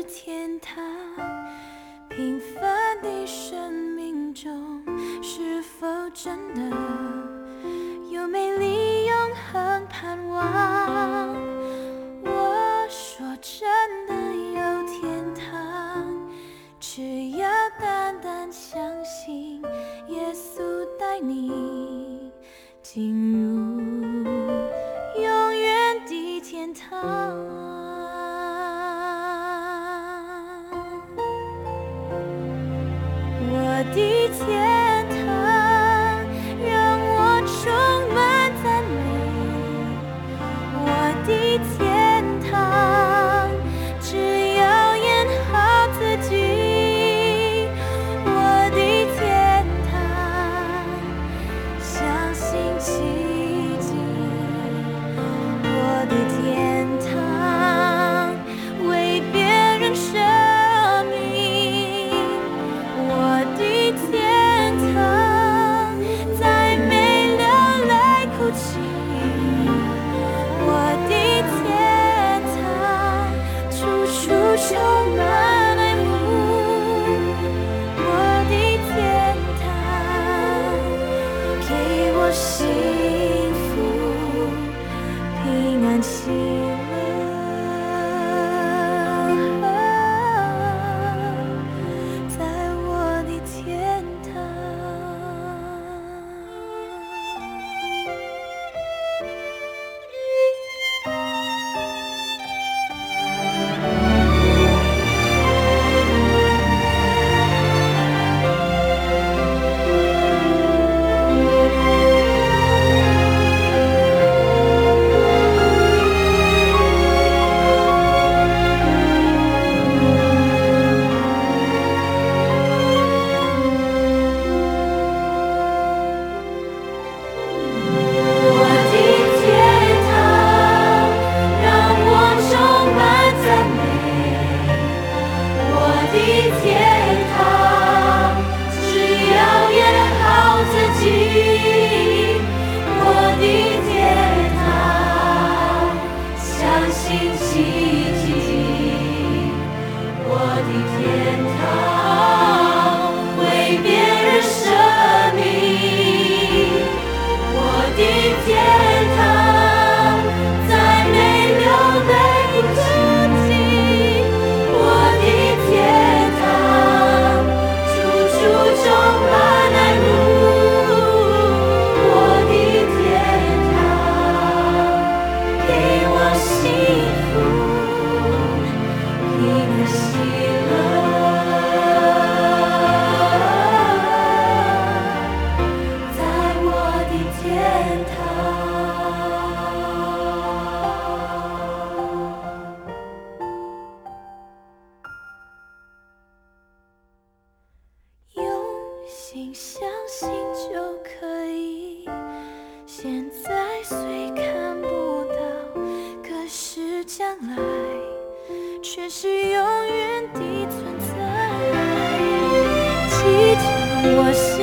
天堂。平凡的生命中，是否真的有美丽永恒盼望？我说真的有天堂，只要单单相信耶稣带你进入永远的天堂。我的天堂让我充满赞美，我的天堂只要演好自己，我的天堂相信奇迹，我的天堂为别人舍命，我的天堂再没流泪哭泣，我的天堂处处充满爱慕，我的天堂给我幸福平安喜乐，在我的天堂。我的天堂让我充满赞美，我的天堂只要演好自己，我的天堂相信奇迹，我的天堂为别人舍命，我的天堂再没流泪哭泣，我的天堂处处充满爱慕，我的天堂给我幸福平安喜乐，在我的天堂。用心相信就可以，现在虽看不到，可是将来却是永远的存在。记着我